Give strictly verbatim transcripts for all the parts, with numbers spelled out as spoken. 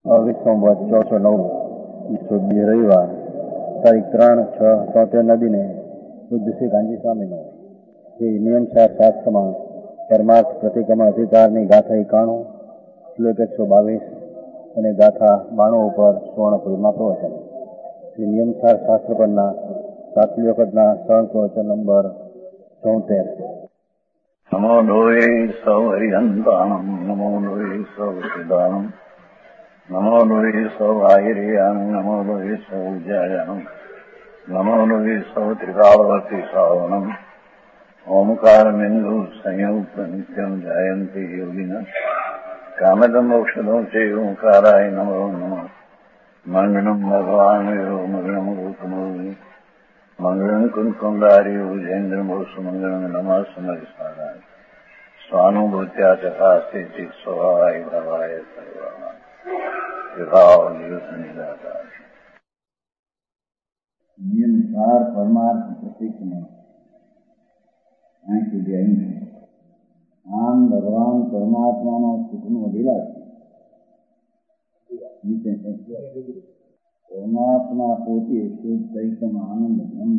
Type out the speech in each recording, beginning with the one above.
વિશ્વંભર ચોસો નવ ઈસો બે રવિવાર તારીખ ત્રણ છ તોતેર નદીને બુદ્ધ શ્રી ગાંધી સ્વામીનો શ્રી નિયમસાર શાસ્ત્રમાં પરમાર્થ પ્રતિક્રમણ અધિકારની ગાથા એકાણું શ્લોક એકસો બાવીસ અને ગાથા બાણું ઉપર સુવર્ણપુરીમાં પ્રવચન. શ્રી નિયમસાર શાસ્ત્ર પરના સાતમી વખતના સહન પ્રવચન નંબર ચોતેર. નમો લોહે સૌ હરિહંતાણમ નમો લોહે સૌ સિદ્ધાણમ નમો લોહે સૌ આયર્યામ નમો લોહે સૌ જયામ નમો લોહે સૌ ત્રિકાળવતી શ્રાવણમ ઓમકાર બિંદુ સંયુક્ત નિત્યમ જાયંતી યોગિન કામદમ ઔષધો છે ઓંકારાય નમો નમઃ. મંગળમ ભગવાન મંગળમ ગૌતમોહિ મંગળમ કુંકુંડાર્યો જૈન્દ્રમોષ મંગળમ નમઃ સમરિસ્મરાય સ્વાનુભૂત્યા ચકાસ્તે ચિત સ્વભાવાય ભવાય સર્વા નિયમસાર પરમાર્થ પ્રતિક્રમણ અહીં સુધી આવ્યું છે. આમ ભગવાન પરમાત્માનો સુખનો અભિલાષ પરમાત્મા પોતે શુદ્ધ ચૈતન્ય આનંદ બ્રહ્મ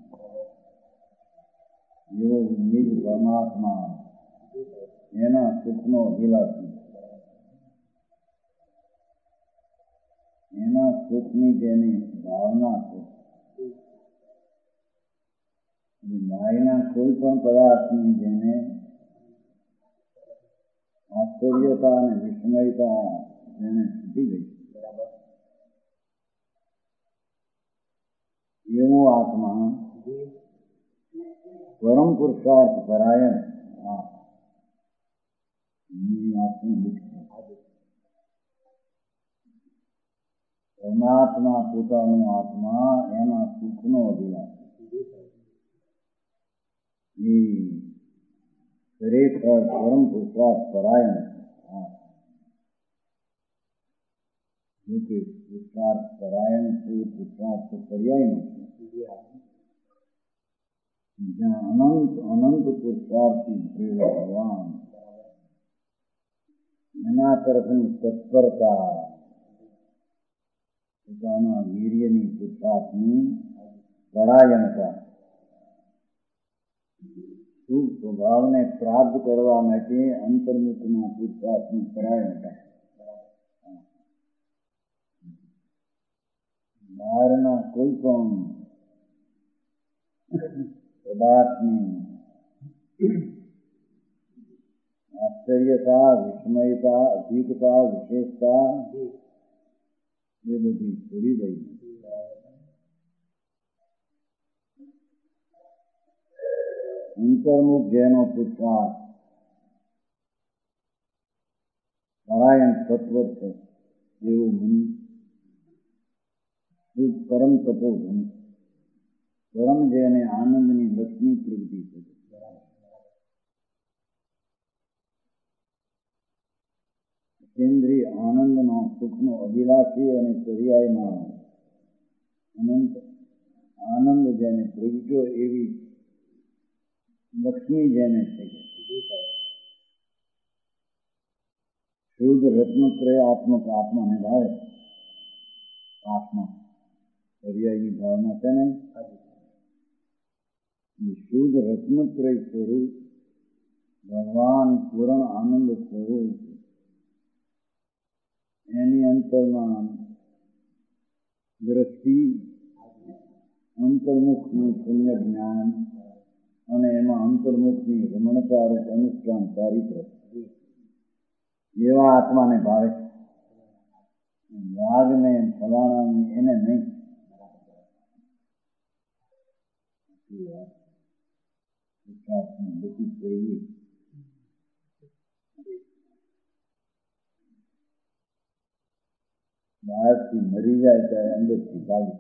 એવો નિજ પરમાત્મા એના સુખનો અભિલાષી એના સુખની જેની ભાવના છે. માયના કોઈ પણ પદાર્થની જેને આશ્ચર્યતા અને વિસ્મયતા જેને છૂટી ગઈ બરાબર એવો આત્મા પરમ પુરુષાર્થ પરાયણ પરમાત્મા પોતાનો આત્મા એના સુખનો અભિલાષ એ ખરેખર પરમ પુરુષાર્થ પરાયણ જોકે પુરુષાર્થ પરાયણ છે પુરુષાર્થ પર્યાય નથી. જ્યાં અનંત અનંત પુરુષાર્થી ભગવાન એના તરફની તત્પરતા પોતાના વીર્યની પુરુષાર્થની પરાયણતા શુભ સ્વભાવને પ્રાપ્ત કરવા માટે અંતર્મુખના પુરુષાર્થની પરાયણતા બહારના કોઈ પણ પદાર્થની આશ્ચર્યતા વિસ્મયતા અધિકતા વિશેષતા એ બધી છોડી દઈ અંતર્મુખ જેનો પુરુષાર્થ પરાયણ તત્વ છે એવું મન શુદ્ધ પરમ તપોધન પરમ જેને આનંદની લક્ષ્મી પ્રગતિ છે. કેન્દ્રીય આનંદનો સુખનો અભિલાષી અને પર્યાયમાં અનંત આનંદ જેને પ્રગટ્યો એવી લક્ષ્મી જેને છે. શુદ્ધ રત્નત્રય આત્મક આત્માને ભાવે આત્મા પર્યાયની ભાવના છે ને શુદ્ધ રત્નત્રય સ્વરૂપ ભગવાન પૂર્ણ આનંદ સ્વરૂપ એની અંતરમાં દ્રષ્ટિ અંતર્મુખનું પુણ્ય જ્ઞાન અને એમાં અંતર્મુખની રમણકારક અનુષ્ઠાન ચારિત્ર એવા આત્માને ભાવે. રાગને ફલાણાને એને નહીં. બધી જોઈએ બહારથી મરી જાય ત્યારે અંદરથી ભાગી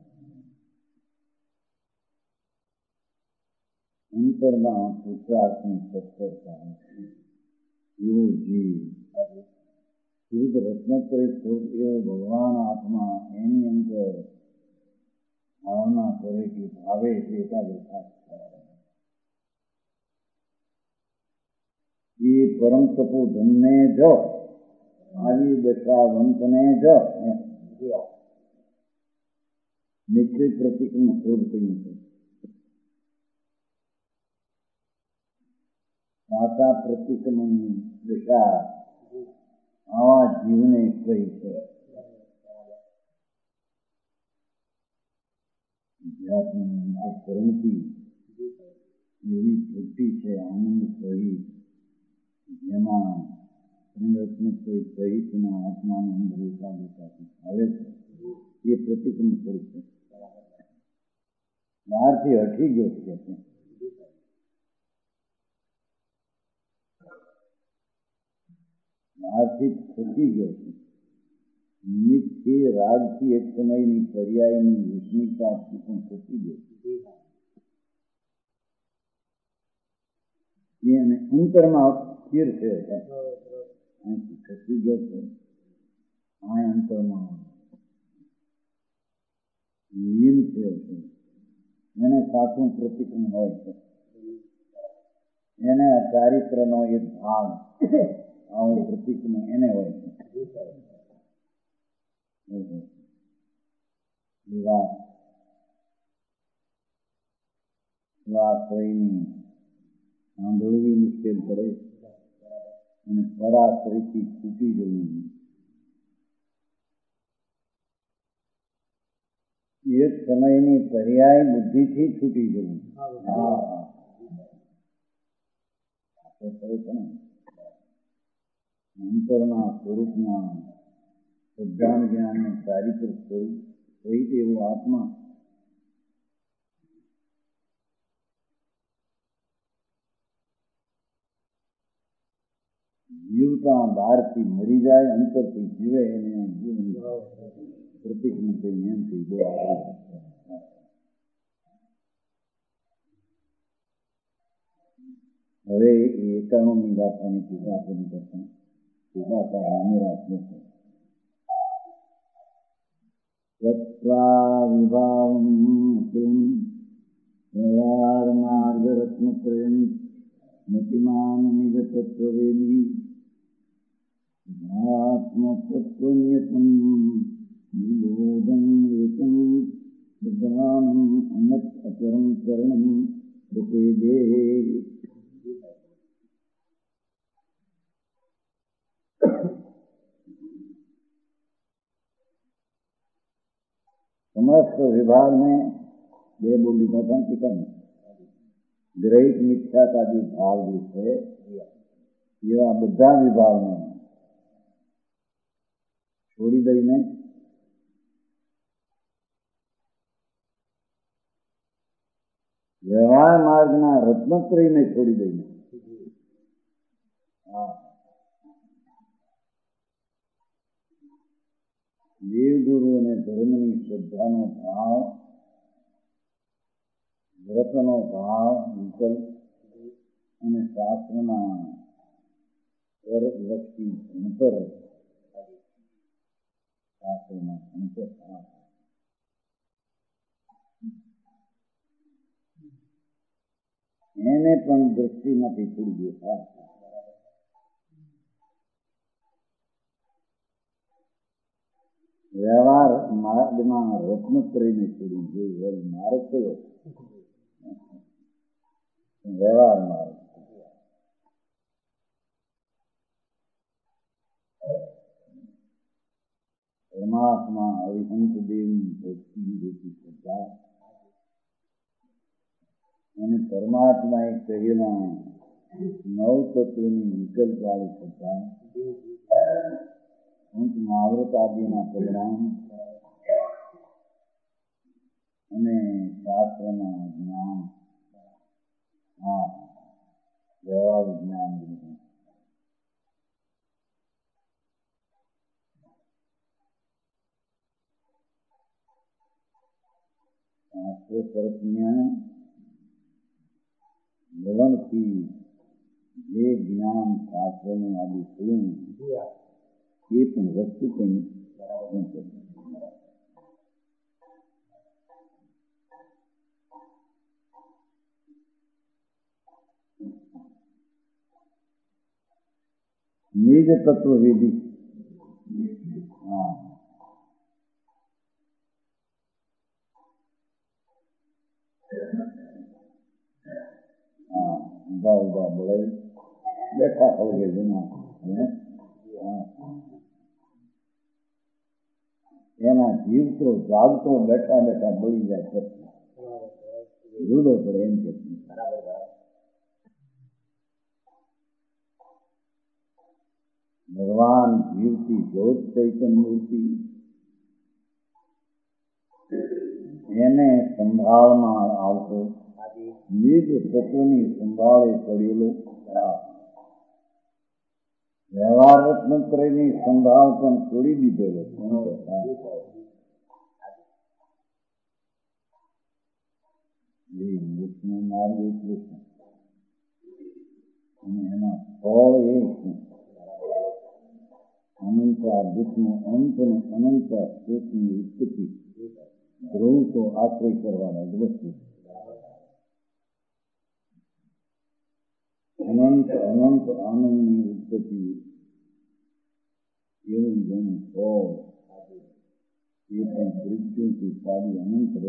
અંતરમાં પુરુષાર્થની તત્પરતા એવો જીવ શુદ્ધ રત્નત્રય સ્વરૂપ એવો ભગવાન આત્મા એની અંદર ભાવના કરે કે ભાવે તે એકાગ્રતા એ પરમ તપોધનને જ આવી દશાવંતને જ નિશ્ચય પ્રતિકનું શોધ કર્યું છે. સાચા પ્રતિક્રમણની દશા આવા જીવને કહી છે. અધ્યાત્મની કરંતી એવી વૃત્તિ છે આનંદ સહિત, જેમાં રત્ન સહિતના આત્માની અંદર એકાગ્રતાથી આવે છે. એ પ્રતિક્રમણ સ્વરૂપ છે. બહારથી હટી ગયો છે, બહારથી થકી ગયો છે. નિમિત્તથી રાગથી એક સમયની પર્યાયની વિસ્મિતતાથી પણ થકી ગયો છે. એને અંતરમાં સ્થિર છે. અહીંથી થકી ગયો છે, આ અંતરમાં લીન છે. એને સાચું પ્રતિક્રમણ હોય છે. એને આ ચારિત્રનો એક ભાગ આવું પ્રતિક્રમણ એને હોય છે. વિવાહ સ્વાશ્રયની સાંભળવી મુશ્કેલ પડે અને પરાશ્રયથી છૂટી જવું. એક સમયની પર્યાય બુદ્ધિથી છૂટી જવું. અંતરના સ્વરૂપમાં સદ્ધાન જ્ઞાન ચારિત્ર સ્વરૂપ સહિત એવો આત્મા જીવતા બહારથી મરી જાય, અંતરથી જીવે એને જીવન પ્રતિક્રમણ કરી એમ થઈ બહુ આગળ. હવે એકાણુંની ગાથાની ટીકા કરી કરતા ટીકાકાર રામેરા છે. તત્વા વિભાવમ કિમ વ્યવહાર માર્ગ રત્ન પ્રેમ મતિમાન નિજ તત્વવેદી આત્મતત્વન્યતમ નિબોધમ એકમ પ્રધાનમ અનત અચરમ ચરણમ પ્રપેદે. समस्त विभाग में બે બોલી હતા ટીકા ગ્રહિત મિથ્યાતાદી ભાવ જે છે એવા બધા વિભાગને છોડી દઈને વ્યવહાર માર્ગના રત્નત્રયને છોડી દઈને દેવગુરુ અને ધર્મની શ્રદ્ધાનો ભાવ, વ્રતનો ભાવ, વિકલ્પ અને શાસ્ત્રના લક્ષી અંતર શાસ્ત્રના અંતર એને પણ દ્રષ્ટિમાંથી છોડી દેતા. વ્યવહાર માર્ગના રત્નત્રયને છોડી જે માર્ગ કયો વ્યવહાર માર્ગ. પરમાત્મા હરિહંત દેવની ભક્તિ રૂપી શ્રદ્ધા અને પરમાત્મા એ કહેલા નવ તત્વની વિકલ્પ વાળી શ્રદ્ધા, મહાવ્રત આદિના પરિણામ અને શાસ્ત્રના જ્ઞાન, હા વ્યવહાર જ્ઞાન. શાસ્ત્ર તરફના લવણથી જે જ્ઞાન શાસ્ત્રનું આદિ થયું એ પણ વસ્તુ કંઈ નિજ તત્વવેદી હા હા ઊભા ઊભા બોલાય બેઠા હોય જૂના એના જીવતો જાગતો બેઠા બેઠા બોલી જાય પછી જુદો પડે એમ કે ભગવાન જીવતી જ્યોત ચૈતન્ય મૂર્તિ એને સંભાળમાં આવતો નિજ તત્વની સંભાળે પડેલો વ્યવહાર રત્નત્રયની સંભાળ પણ છોડી દીધેલો માર્ગ એટલું છે અને એના ફળ એ અનંત દુઃખનું અંત અને અનંત સુખની ઉત્પત્તિ ધ્રુવ તો આશ્રય કરવાના જ વસ્તુ અનંત અનંત આનંદની ઉત્પત્તિ એવું જેનું ફળ એ પણ મૃત્યુથી સારી અનંત રહે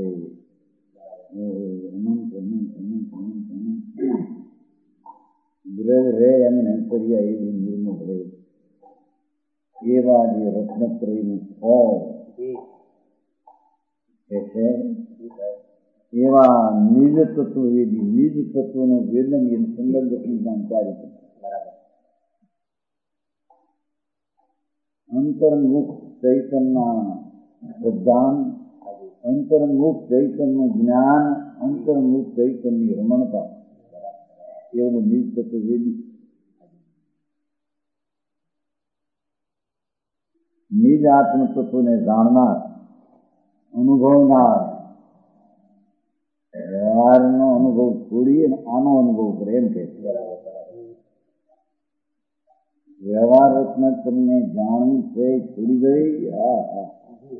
અનંત અનંત અનંત અનંત અનંત દ્રવ રહે અને અંતરિયા એવી નિર્મળ રહે એવા જે રત્નત્રયનું ફળ કે છે એવા નિજ તત્વ વેદી નિજ તત્વનું વેદન એ સંદર્ભ જાણકારી બરાબર અંતર્મુખ ચૈતનના પ્રધાન અંતર્મુખ ચૈતનનું જ્ઞાન અંતર્મુખ ચૈતનની રમણતા એવું નિજ તત્વ વેદી નિજ આત્મ તત્વને જાણનાર અનુભવનાર વ્યવહારનો અનુભવ છોડી અને આનો અનુભવ કરે એમ કે વ્યવહાર રત્નત્રયને જાણવું છે છોડી ગઈ હા હા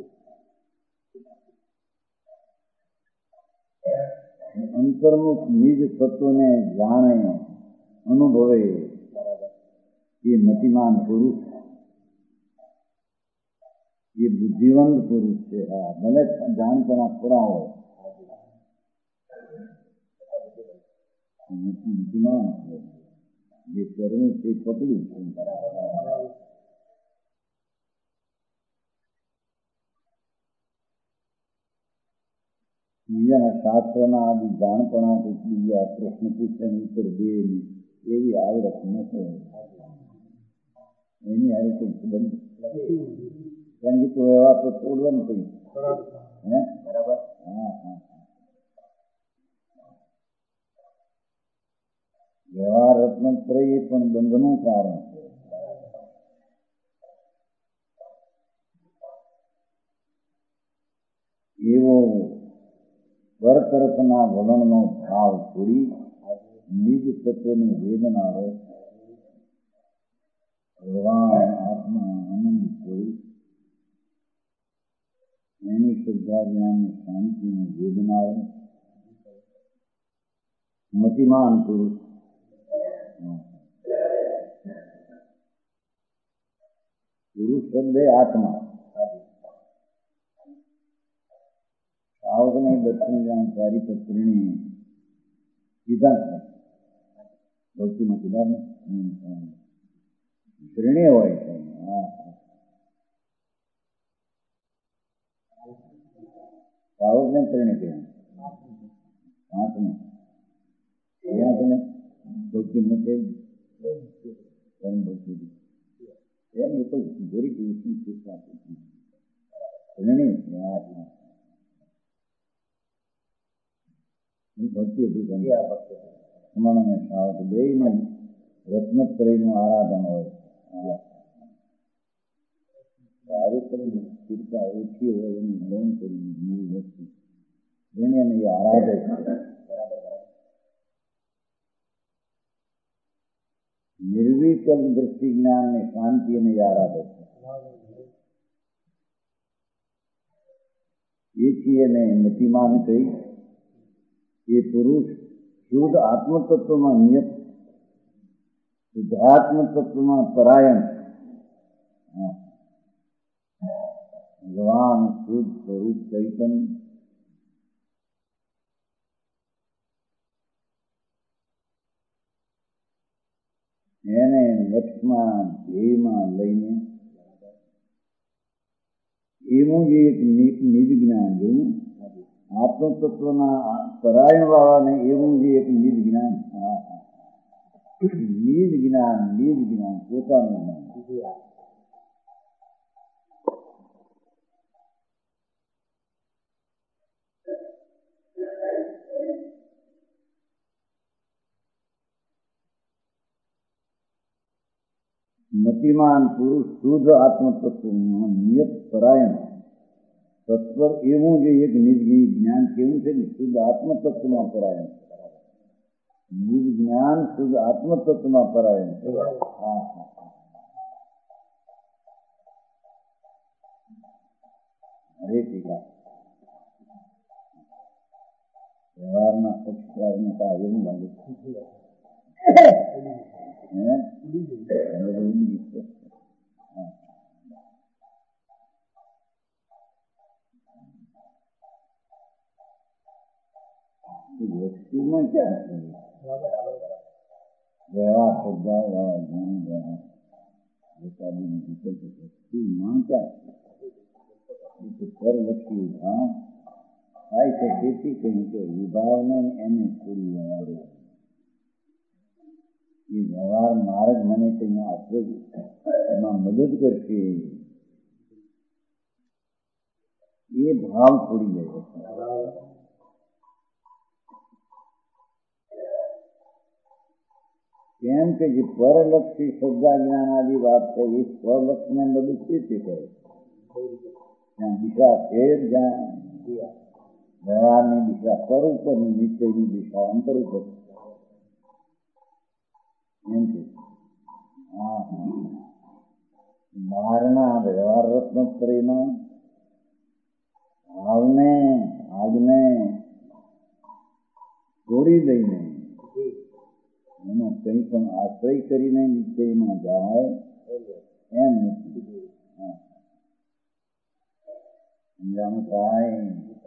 અંતર્મુખ નિજ તત્વને જાણે અનુભવે એ મતિમાન પુરુષ એ બુદ્ધિવંત પુરુષ છે હા ભલે જાણપણા થોડા હોય બુદ્ધિમાન છે જે કરવું તે પકડ્યું છે બીજાના શાસ્ત્રના આદિ જાણપણા બીજા પ્રશ્ન પૂછવાની ઉત્તર દે એવી આવડત નથી એની આ રીતે સંબંધ કારણ કે તો એવા તો તોડવાનું કઈ હે બરાબર હા હા વ્યવહાર રત્નત્રય પણ બંધનું કારણ છે એવો પર તરફના વલણનો ભાવ છોડી નિજ તત્વની વેદના હોય ભગવાન આત્મા આનંદ છોડી એની શ્રદ્ધા જ્ઞાનની શાંતિની વેદના હોય મતિમાન પુરુષ પુરુષ શબ્દ આત્મા સાવકને દક્ષિણ જાણકારી પત્રીની કીધા છે ભક્તિમાં કીધા ને શ્રેણી હોય છે હા સાવકને શ્રેણી કહે પાંચને ત્યાં છે ને ભક્તિમાં છે ભક્તિ એમ એ તો દરેક દિવસની શિક્ષા શ્રેણી આત્મા ભક્તિ હતી સમાન સાવક બે ને રત્નત્રયનું આરાધન હોય કાર્યક્રમની સ્થિરતા ઓછી હોય એની લોન કરી મૂળ વસ્તુ એને એ આરાધે છે નિર્વિકલ્પ દ્રષ્ટિ જ્ઞાન ને શાંતિ અને આરાધે છે એથી એને મતિમાન કહી એ પુરુષ શુદ્ધ આત્મતત્વમાં નિયત શુદ્ધાત્મ તત્વમાં પરાયણ ભગવાન શુદ્ધ સ્વરૂપ ચૈતન્ય એને લક્ષમાં ધ્યેયમાં લઈને એવું જે એક નિજ જ્ઞાન જોયું આત્મતત્વના પરાયણ વાળાને એવું જે એક નિજ જ્ઞાન નિજ જ્ઞાન નિજ જ્ઞાન પોતાનું જ્ઞાન મતિમાન પુરુષ શુદ્ધ આત્મતત્વમાં નિયત પરાયણ તત્પર એવું જે એક નિજ જ્ઞાન કેવું છે ને શુદ્ધ આત્મતત્વમાં પરાયણ નિજ જ્ઞાન શુદ્ધ આત્મતત્વમાં પરાયણ હા હા હરે ટીકા વ્યવહારના પક્ષકારને કા એવું લાગે વસ્તુમાં ક્યાં વ્યવહાર સ્વભાવ વસ્તુમાં ક્યાં પરલક્ષી ભાવ થાય છે તેથી કહ્યું કે વિભાવને એને પૂરી વ્યવહાર એ વ્યવહાર માર્ગ મને તેને આપવો એમાં મદદ કરશે એ ભાવ છોડી લે કેમ કે જે પરલક્ષી શ્રદ્ધા જ્ઞાન આદિ વાત છે એ સ્વલક્ષને મદદ કેવી કરે ત્યાં દિશા ફેર જ્યાં વ્યવહારની દિશા પર ઉપર નિશ્ચયની દિશા અંતર ઉપર એમ છે હા હા બહારના વ્યવહાર રત્નોત્તરીમાં ભાવને આજને છોડી દઈને એનો કંઈ પણ આશ્રય કરીને નિશ્ચયમાં જાય એમ નથી સમજાણું થાય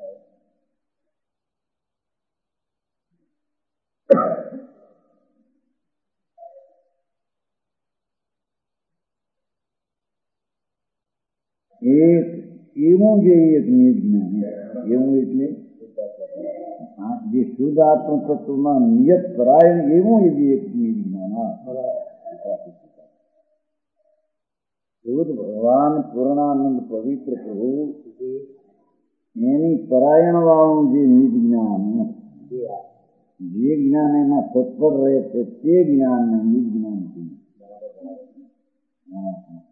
એક એવું જે એક નિજ જ્ઞાન એવું એટલે જે શુદ્ધ આત્મતત્વમાં નિયત પરાયણ એવું જે એક નિજ જ્ઞાન શુદ્ધ ભગવાન પૂર્ણાનંદ પવિત્ર પ્રભુ એની પરાયણ વાળું જે નિજ જ્ઞાન જે જ્ઞાન એમાં તત્પર રહે છે તે જ્ઞાનને નિજ જ્ઞાન છે હા હા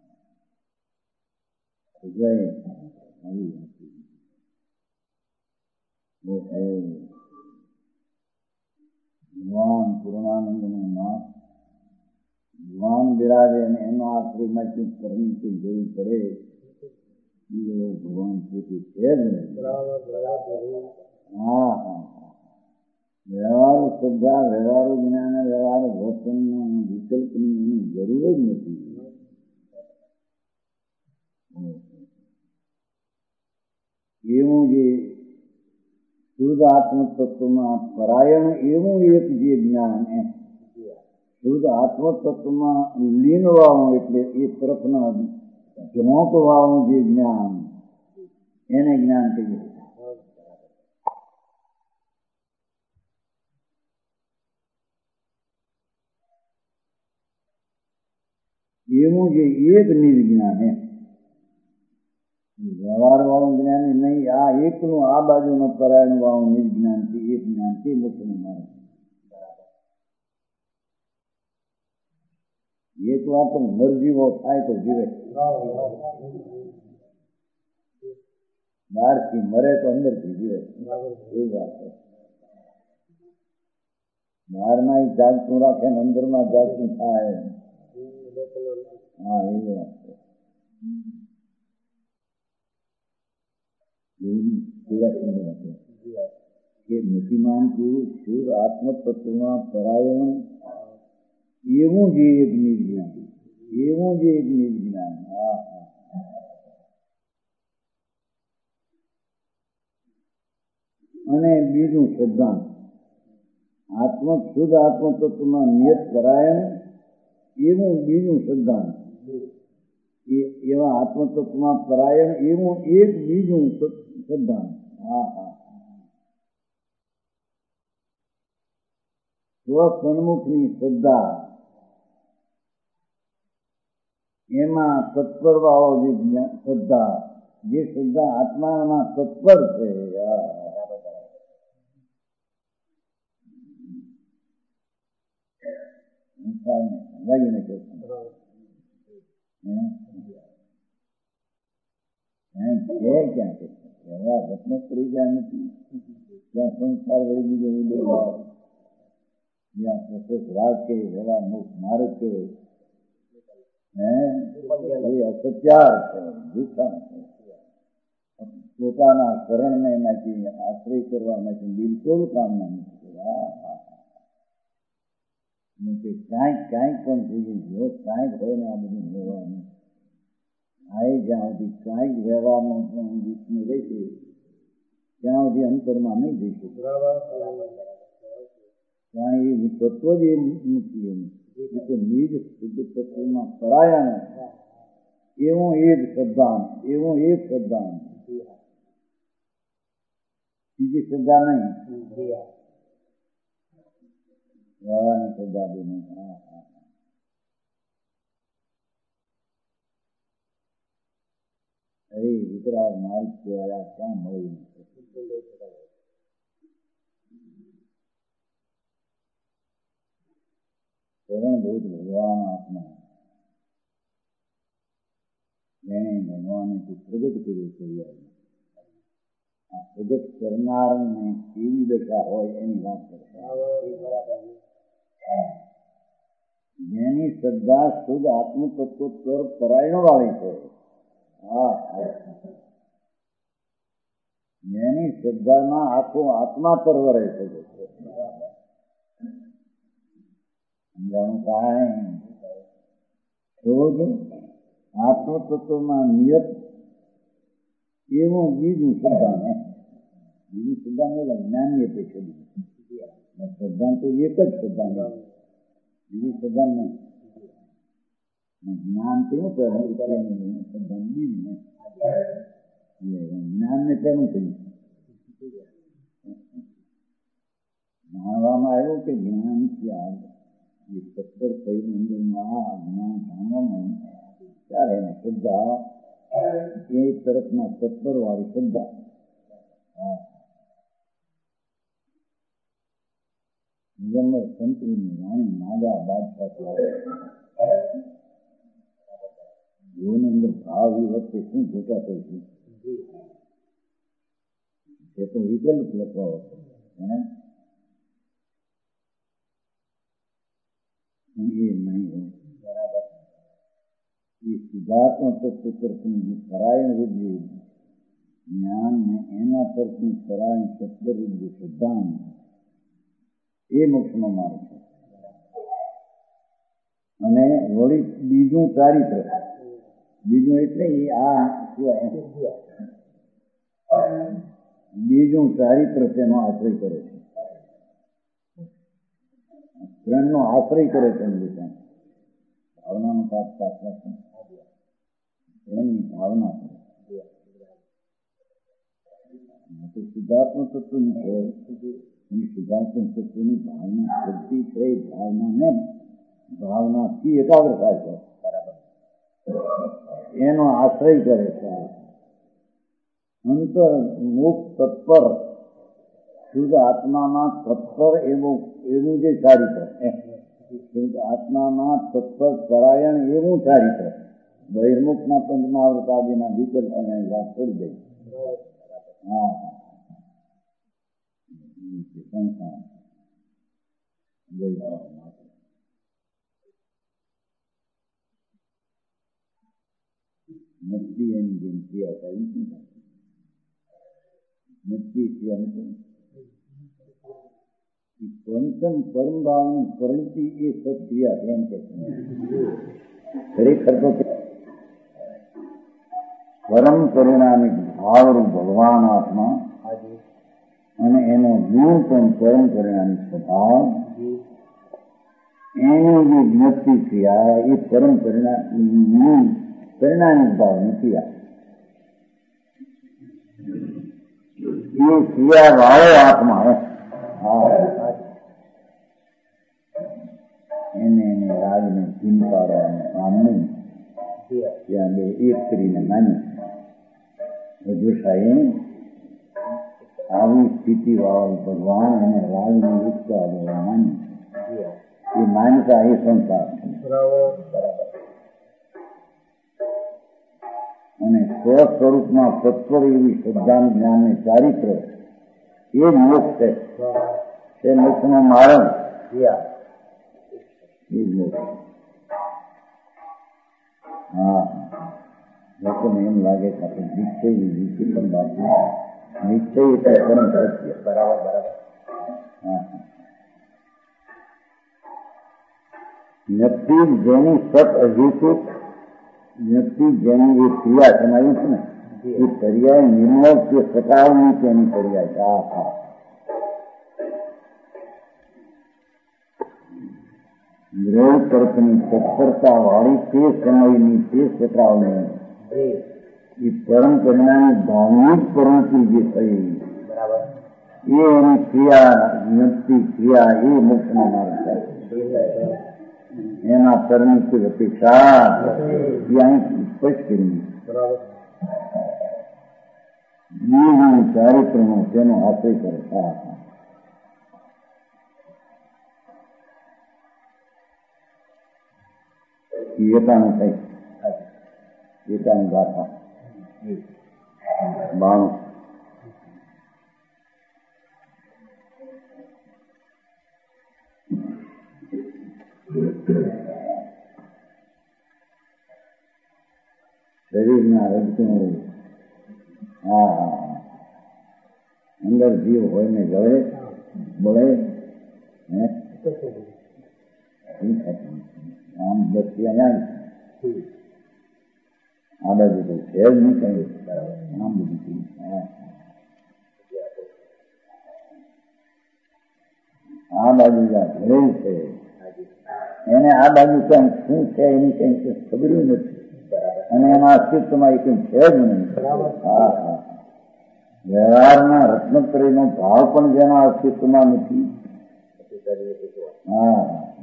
જય આવી ભગવાન પૂર્ણાનંદનું નામ ભગવાન બિરાજે અને એનો આશ્રયમાં કંઈક કરની કંઈ જરૂર પડે એ ભગવાન પોતે છે જ ને હા હા વ્યવહાર શ્રદ્ધા વ્યવહારો જ્ઞાન વ્યવહાર વર્તનના વિકલ્પની એની જરૂર જ નથી એવું જે શુદ્ધ આત્મતત્વમાં પરાયણ એવું એક જે જ્ઞાન એમ શુદ્ધ આત્મતત્વમાં લીન વાળું એટલે એ તરફના ઝોંક વાળું જે જ્ઞાન એને જ્ઞાન કહીએ એવું જે એક નિજ જ્ઞાન એમ વ્યવહાર વાળું જ્ઞાન નહીં આ એકનું આ બાજુનું પરાયણ વાળું નિજ જ્ઞાન છે એક જ્ઞાન તે મોક્ષનું માર્ગ એક વાર તો મરજીવો થાય તો જીવે બહારથી મરે તો અંદરથી જીવે એ વાત છે બહારમાં જાગતું રાખે ને અંદરમાં જાગતું થાય હા એ વાત છે કે મતિમાન પુરુષ શુદ્ધ આત્મતત્વમાં પરાયણ એવું જે એક નિજ જ્ઞાન એવું જે એક નિજ જ્ઞાન હા અને બીજું સિદ્ધાંત. આત્મ શુદ્ધ આત્મતત્વમાં નિયત પરાયણ એવું બીજું સિદ્ધાંત. એવા આત્મતત્વમાં પરાયણ એવું એક બીજું સિદ્ધાંત. હા હા સ્વસન્મુખની શ્રદ્ધા, એમાં તત્પર વાળો જે શ્રદ્ધા, જે શ્રદ્ધા આત્મામાં તત્પર છે. લાગીને કે ક્યાં છે એવા રત્ન કરી ગયા નથી. ત્યાં સંસાર વળી બીજો ઉડેલો, જ્યાં પ્રશેષ રાગ કે વ્યવહાર મુખ માર્ગ કે અસત્યાર છે, જૂઠા છે. પોતાના શરણને એનાથી આશ્રય કરવામાંથી બિલકુલ કામના નથી. ક્યાંક ક્યાંક પણ જોઈએ, જો કાંઈક હોય ને આ બધું વ્યવહારનું આ જ્યાં સુધી કાંઈક વ્યવહારનો રીતનું રહેશે ત્યાં સુધી અંતરમાં નહીં જઈ શકે. ત્યાં એ તત્વ જ એ નથી. એમ તો નિજ શુદ્ધ તત્વમાં પરાયણ એવું એ જ શ્રદ્ધાંત, એવું એ જ શ્રદ્ધાંત, બીજી શ્રદ્ધા નહીં. વ્યવહારની શ્રદ્ધા બી નહીં. હા હા અરે વિતરાગ માર્ગ કહેવાયા ક્યાં મળ્યું? શરણભૂત ભગવાન આત્મા એને ભગવાને પ્રગટ કર્યું છે. આ પ્રગટ કરનારને કેવી દશા હોય એની વાત કરે. જેની શ્રદ્ધા શુદ્ધ આત્મતત્વ પર પરાયણ વાળી છે. હા જેની શ્રદ્ધામાં આખો આત્મા પરવરે છે. સમજાણું કાંઈ શુદ્ધ આત્મતત્વમાં નિયત એવું બીજું સિદ્ધાંત. બીજું સિદ્ધાંત એટલે જ્ઞાનની અપેક્ષા. સિદ્ધાંત તો એક જ સિદ્ધાંત, બીજું સિદ્ધાંત નહીં. જ્ઞાન કેવું કહેવાય? સિદ્ધાંત બીજું જ્ઞાનને કેવું થયું? જાણવામાં આવ્યું કે જ્ઞાન ત્યાં એ સત્તર કઈ મંદિરમાં જ્ઞાન જાણવામાં ત્યારે એને શ્રદ્ધા એ તરફના તત્પર વાળી શ્રદ્ધા. દિગંબર સંતની રાણી નાગા બાદશાહ જોની અંદર ભાવ એ વખતે શું ભૂકા થઈ છે એ તો વિકલ્પ લખવા હતો. એ નહીં હોય બરાબર. એ સિદ્ધાર્થના તત્વ તરફની જે પરાયણ વૃદ્ધિ જ્ઞાન ને એના તરફની પરાયણ તત્વ વૃદ્ધિ સિદ્ધાંત એ મોક્ષનો માર્ગ છે. અને વળી બીજું ચારિત્ર, બીજું એટલે આ સિવાય બીજું ચારિત્ર તેનો આશ્રય કરે છે. ત્રણનો આશ્રય કરે છે. ભાવનાનો પાપ પાછા એની ભાવના કરે સિદ્ધાર્થનું તત્વની છે. એની સિદ્ધાર્થનું તત્વની ભાવના શક્તિ છે. ભાવનાને ભાવનાથી એકાગ્ર થાય છે. બરાબર. એનો આશ્રય કરે છે. અંતર મુખ તત્પર શુદ્ધ આત્મામાં તત્પર એવું એવું જે ચારિત્ર, શુદ્ધ આત્મામાં તત્પર પરાયણ એવું ચારિત્ર. બહિર્મુખના પંચમહાવૃત આદિના વિકલ્પ અને વાત છોડી દઈ. હા નક્કી એની જેમ ક્રિયા થાય નક્કી ક્રિયા પંચમ પરમ ભાવની પરંતિ એ સત્ક્રિયા એમ કે ખરેખર તો પરમ પરિણામી ભાવરૂપ ભગવાન આત્મા અને એનો ગુણ પણ પરમ પરિણામી સ્વભાવ, એની જે જ્ઞપ્તિ ક્રિયા એ પરમ પરિણામ પરિણામિક ભાવની ક્રિયા. એ ક્રિયા વાળો આત્મા એને એને રાગને ચિંતાવાનું કામ નહીં. ત્યાં બે એક કરીને માની હજુ સાહેબ આવી સ્થિતિ વાળો ભગવાન અને રાગને ઉત્સાહ દેવા માની એ માનતા એ સંસાર અને સ્વ સ્વરૂપમાં તત્વ એવી શ્રદ્ધાન જ્ઞાન ને ચારિત્ર એ જ મોક્ષ છે. તે મોક્ષનો માર્ગ એ જ મોક્ષ. હા, લોકોને એમ લાગે કે આપણે નિશ્ચય નિશ્ચય પણ બાકી નિશ્ચય એટલે પરમ સત્ય. બરાબર બરાબર. હા, વ્યક્તિ જેની સત અધિકૃત વ્યક્તિ જેની એ ક્રિયા સમાયું છે ને એ પર્યાય નિર્મળ કે સકાળની તેની પર્યાય. હા હા, ગ્રહ તર્કની તત્પરતા વાળી તે સમયની તે સકાળની એ પરમ પરિણામી ભાવની પ્રવૃત્તિ જે થઈ એ એની ક્રિયા વ્યક્તિ ક્રિયા એ મોક્ષનો માર્ગ થાય. એના પરિણતિ અપેક્ષા અહીં સ્પષ્ટ કરી ચારિત્રનો તેનો આશ્રય કરે. હા, એકાનું કઈ એકાની ગાથા બાણું. શરીરના રજકણું હા હા અંદર જીવ હોય ને જળે બળે હે આમ બધી અહીંયા આ બાજુ તો છે જ નહીં કઈ. આમ બધું આ બાજુ જ્યાં ભરેલ છે એને આ બાજુ ક્યાંક શું છે એની કઈ ખબર નથી અને એના અસ્તિત્વમાં એ કઈ છે જ નહીં. હા હા, વ્યવહારના રત્નત્રયનો ભાવ પણ જેના અસ્તિત્વમાં નથી. હા,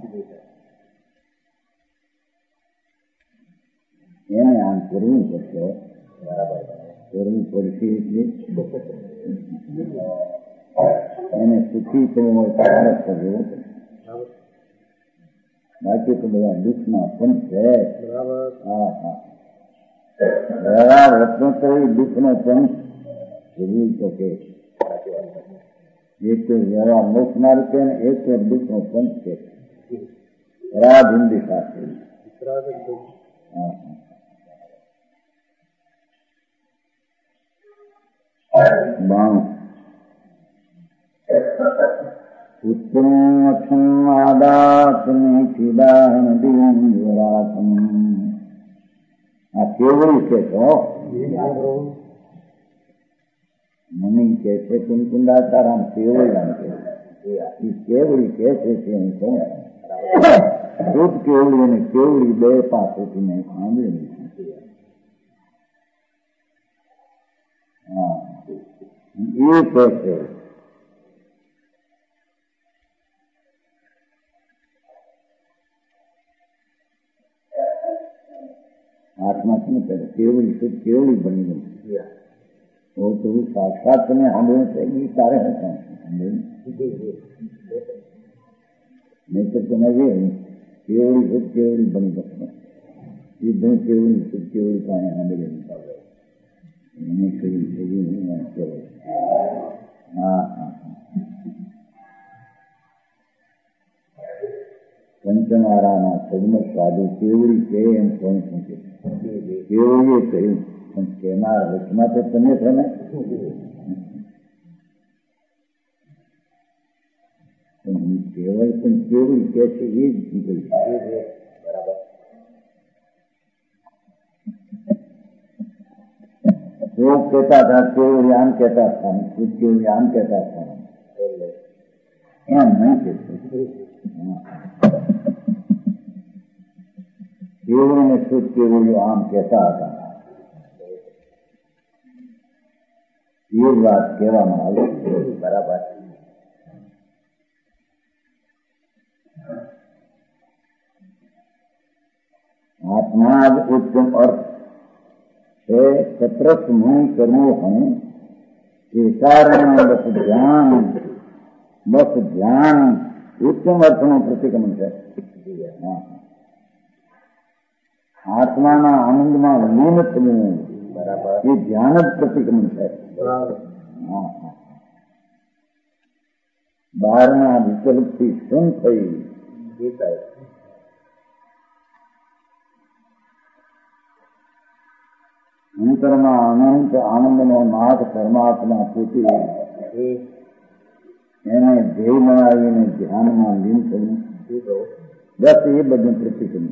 એને આમ કરવું પડશે. બરાબર, કરવું પડશે એટલે એને સુખી થવું હોય તો આળસ કરવો. બાકી તો બધા દુઃખના પણ છે. હા હા, વ્યવહાર રત્નત્રય દુઃખનો પંચ જરૂર તો કે એક તો વ્યવહાર મોક્ષ માર્ગ છે ને એક તો દુઃખનો પંચ છે. રાજ હિન્દી સાથે હા બાણું. ઉત્તમ આદાત્મિદાહન દિવરાતમ. આ કેવડી છે તો મની કે છે કુંકુંદાચારામ કેવડી કે એ કેવડી કે છે તે હું કહું. શુદ્ધ કેવડી અને કેવડી બે પાસેથી મેં સાંભળેલી. હા, એ કહે છે આત્મા છે ને કેવડી શુદ્ધ કેવડી બની ગઈ. તો સાક્ષાત તમે સાંભળ્યું છે એ તારે હતા નહીં તો તમે જે કેવડી શુદ્ધ કેવડી બની જશે. એ ધૂ કેવડી શુદ્ધ કેવડી પાસે સાંભળેલી એને કેવી કેવી હા હા. પંચમારાના સદમત સાધુ કેવડી કે એમ કોણ પૂછે કેવડીએ કહ્યું પણ કેનાર વચમાં તો તમે છો ને. કેવળ પણ કેવડી કે છે એ જ નીકળી. બરાબર. वो कहता था केवल आम कहता था खुद केवल आम कहता था एम नहीं कहते केवल ने खुद केवल आम कहता था ये बात કહેવામાં આવે બરાબર आत्मा उत्तम अर्थ है सत्रस मुनि कर्मो हैं के कारण बस ध्यान बस ध्यान उत्तम अर्थ નું પ્રતિક્રમણ છે આત્માના આનંદમાં લીન થવું બરાબર એ ધ્યાન જ પ્રતિક્રમણ છે બહારના વિકલ્પથી શું થઈ અંતરમાં અનંત આનંદનો નાથ પરમાત્મા પોતે એને ધ્યેય બનાવીને ધ્યાનમાં લીન થવું બસ એ બધું પ્રતિક્રમણ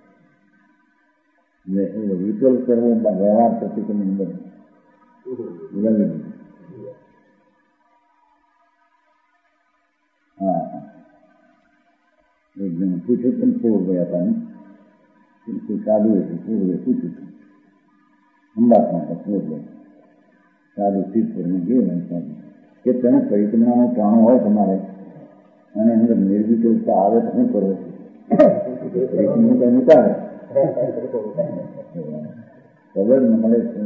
વિકલ્પ કરવો વ્યવહાર પ્રતિક્રમણ બધું हाँ एक दिन पूछे तुम सो गया था ना बिल्कुल चालू है सो गए पूछे तुम हम बात में सो गए चालू चीज करने गए कि तुम परिक्रमा में प्राणो हो तुम्हारे मैंने अंदर निर्विकल्पता आवे तो नहीं करो परिक्रमा का मिटा है खबर મળે સુન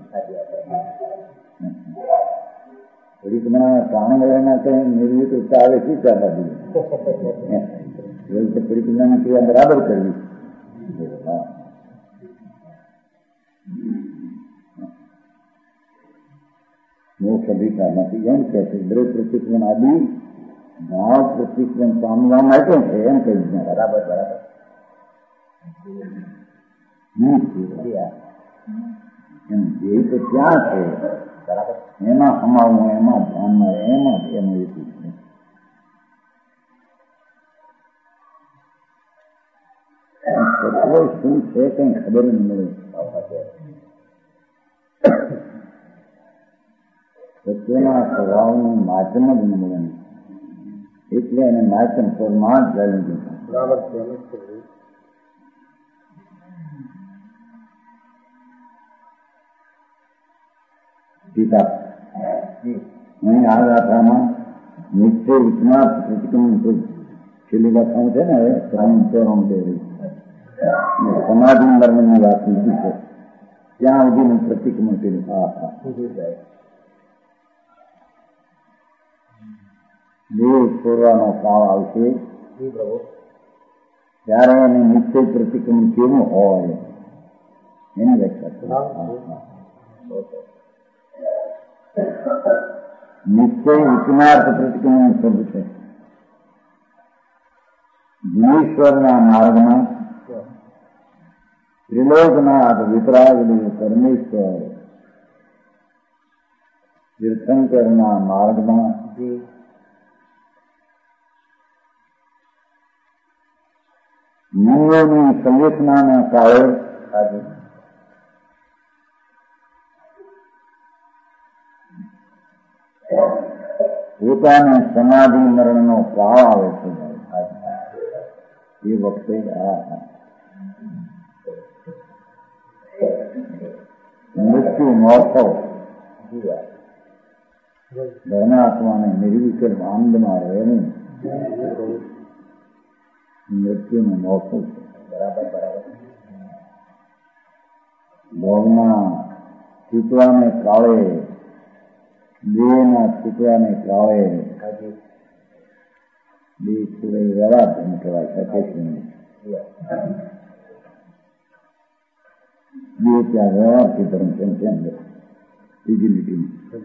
પરિક્રમા પ્રાણ વળના કઈ નિર્વિકલ્પતા આવે શું કરવા દઈએ એવું તો પરિક્રમાની ક્રિયા બરાબર કરવી મોક્ષ અધિકાર નથી એમ કે છે દરેક પ્રતિક્રમણ આદિ ભાવ પ્રતિક્રમણ પામવા માટે છે એમ કહી દે બરાબર બરાબર એમ એ તો ક્યાં છે બરાબર એમાં સમાવું એમાં ધ્યાનમાં એમાં એનું હેતુ છે તત્વ શું છે કઈ ખબર નહીં મળે તત્વના સ્વભાવનું માધ્યમ જ ન મળે એટલે એને માધ્યમ સ્વરમાં જ જાણી બરાબર टीका वहीं आ रहा था निश्चय इतना प्रतिक्रमण तो छेल्ली गाथाओं છે ને હવે ત્રણ ચોરણ છે સમાધિ મરણની વાત લીધી છે ત્યાં સુધીનું પ્રતિક્રમણ કર્યું હા હા દેહ છોડવાનો કાળ આવશે ત્યારે એને નિશ્ચય પ્રતિક્રમણ કેવું હોય એની વ્યાખ્યા નિશ્ચય વિકનાર્થ પ્રતિક્રમણ શબ્દ છે જીવેશ્વરના માર્ગમાં ત્રિલોકનાથ વિતરાગદેવ પરમેશ્વર તીર્થંકરના માર્ગમાં મુનિઓની સંવેદનાના કાળે પોતાને સમાધિ મરણનો કાળ આવે છે એ વખતે મૃત્યુ મહોત્સવ ધર્માત્માને નિર્વિકલ્પ આનંદમાં રહેવું મૃત્યુનો મહોત્સવ છે બરાબર બરાબર ભોગના ચૂંટવાને કાળે દેહના ચૂંટવાને કાળે બે છોડે વ્યવહાર ધર્મ કહેવાય શકે બે ત્યાં વ્યવહારથી ધર્મ કેમ છે અંદર બીજી લીટીમાં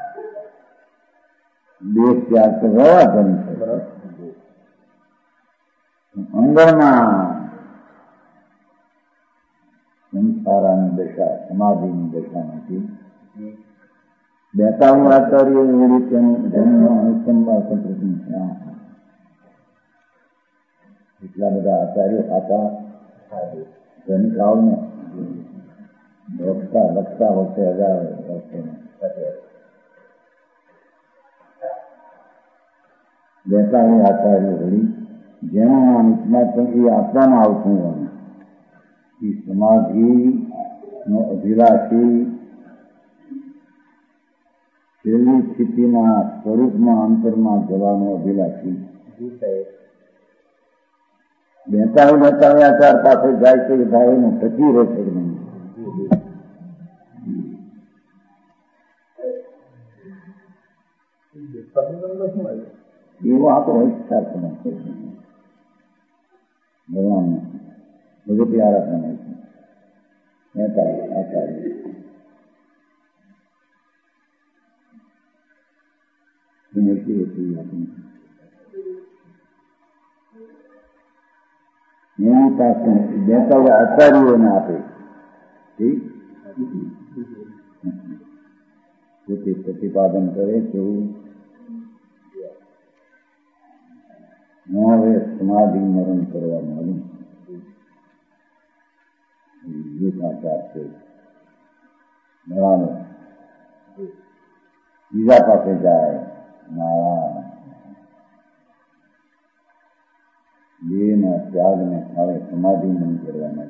દેશ ત્યાગ તો વ્યવહાર ધર્મ છે અંદરમાં સંસારાની દશા સમાધિની દશા નથી બેતાળું આચાર્ય એવી તેનું જન્મ અનુસંધાન સંપ્રતિ છે એટલા બધા આચાર્યો હતા ધનિકાઓને લખતા લખતા વખતે હજાર વર્ષે બેતાળી આચાર્ય વળી જેનું નામ ઇતના પણ એ આપવામાં આવતું હોય એ સમાધિ નો અભિલાષી છેલ્લી સ્થિતિના સ્વરૂપમાં અંતરમાં જવાનો અભિલાષી બેતાળી બેતાળી આચાર પાસે જાય છે કે ભાઈ એનું ટકી રહેશે કે નહીં. એવો આપણો વિસ્તાર પણ ભગવાન ભગવતી આરાધના હોય છે બેતાળી આચાર્ય એની પાસે બેતાળી આચાર્યોને આપે પોતે પ્રતિપાદન કરે તેવું હું હવે સમાધિ મરણ કરવા માંગુ આચાર છે ભગવાન બીજા પાસે જાય નારાયણ બે ના ત્યાગને હવે સમાધિ નહીં કરવાના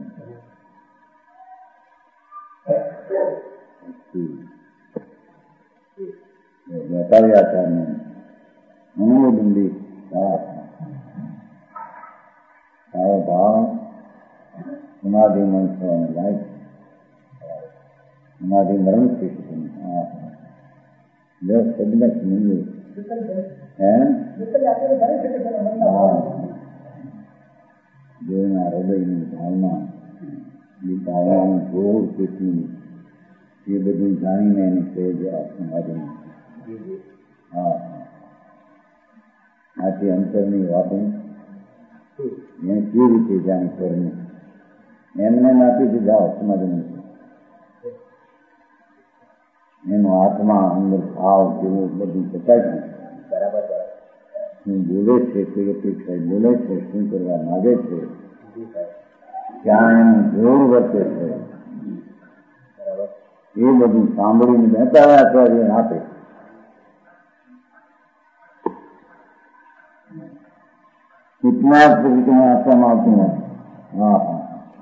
વેપારી આચારને મનોબંધી સારો ભાવ સમાધિ મન થવાને લાયક સમાધિ મરણ થઈ શકે દસ સદનક નહીં હે દેવના હૃદયની ભાવના એ ભાવનાનું જોર કેટલું એ બધું જાણીને એને કહે છે આ સમાધિ હા આથી અંતરની વાતો એને કેવી રીતે જાણી કરવું એમને નાખી દીધા સમાધિ એનો આત્મા અંદર ભાવ કેવો બધું બતાવી બરાબર શું બોલે છે કોઈ અપેક્ષા બોલે છે શું કરવા માગે છે ક્યાં એનું જોર વર્તે છે એ બધું સાંભળીને બેતા આચાર્ય આપે કેટલાક તરીકેમાં આપવામાં આવતું નથી. હા હા